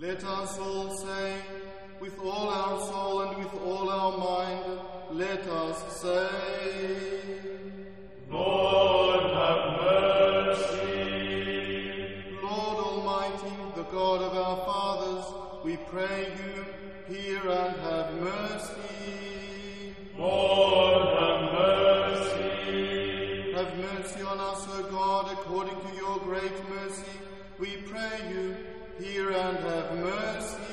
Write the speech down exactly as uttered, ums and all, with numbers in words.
Let us all say, with all our soul and with all our mind, let us say, Lord, have mercy. Lord Almighty, the God of our fathers, we pray you, hear and have mercy. Lord, have mercy. Have mercy on us, O God, according to your great mercy. We pray you, hear and have mercy.